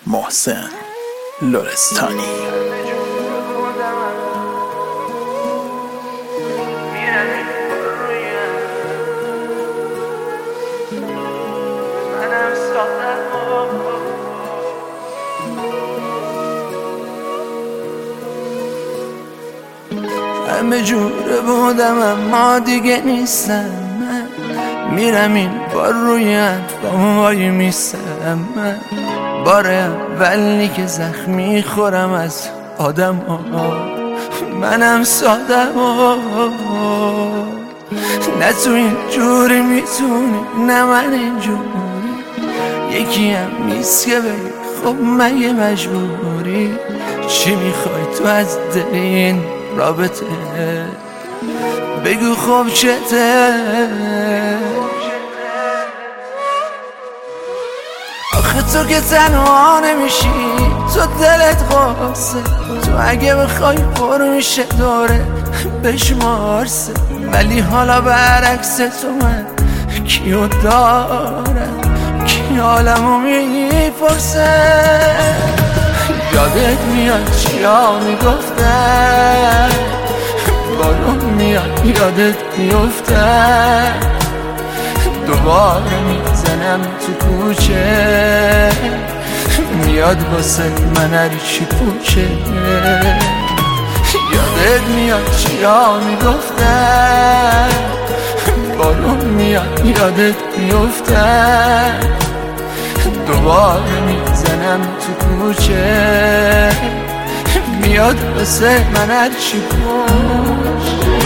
محسن لرستانی. همه جوره بودم اما دیگه نیستم. من میرم این بار روی اندام وای میستم. من بار اولی که زخمی خورم از آدم ها. منم سادم نه تو این جوری میتونی نه من این جوری. یکی هم نیست که بگی خب مگه مجبوری. چی میخوای تو از دل این رابطه؟ بگو خب چته؟ آخه تو که تنها نمیشی، تو دلت قاسه. تو اگه بخوای پر میشه دوره بشمارسه. ولی حالا برعکس تو من کیو دارم، کی حالمو میپرسه. یادت میاد چیا میگفتن، بارون میاد یادت میفتن. دوباره میزنم تو کوچه، میاد واسه من هرچی پوچه. یادت میاد چیا میگفتن، بارون میاد یادت میفتن. دوباره میزنم تو کوچه، میاد واسه من هرچی پوچه.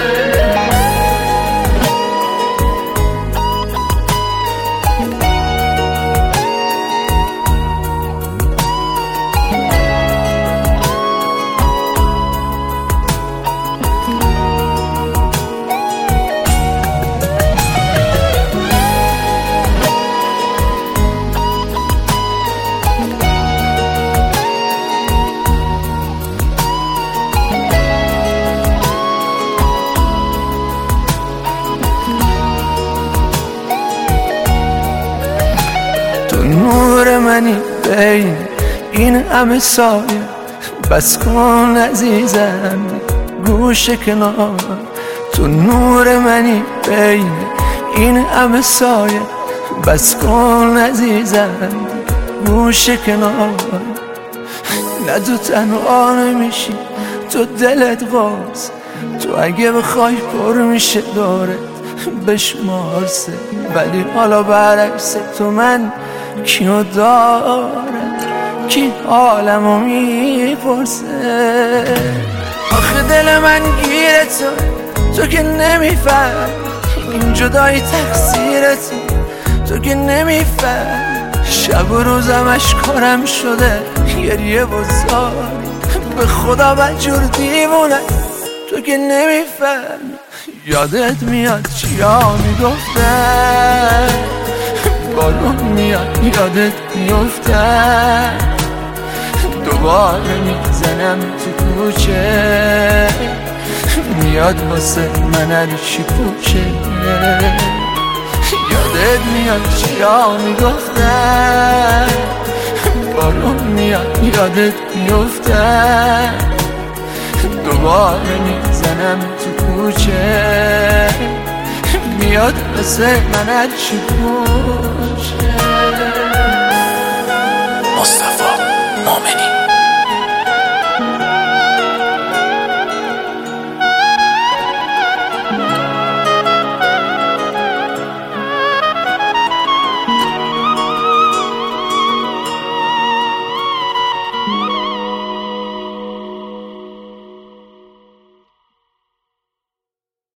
نور منی بین این همه سایه، بس کن عزیزم گوش کنار. تو نور منی بین این همه سایه، بس کن عزیزم گوش کنار. نه تو تنها نمیشی، تو دلت قاس. تو اگه بخوای پر میشه دورت بشمارسه. ولی حالا برعکس تو من کیو دارم، کی حالمو میپرسه. آخه دل من گیره تو که نمیفهم. این جدایی تقصیرت تو که نمیفهم. شب و روزم اشکارم شده گریه بزاری. به خدا بدجور دیوونه تو که نمیفهم. یادت میاد چیا میگفتن، بارون میاد یادت میفتن. دوباره میزنم تو کوچه، میاد واسه من هرچی پوچه. یادت میاد چیا میگفتن، بارون میاد یادت میفتن. دوباره میزنم تو کوچه، میاد واسه من هرچی پوچه.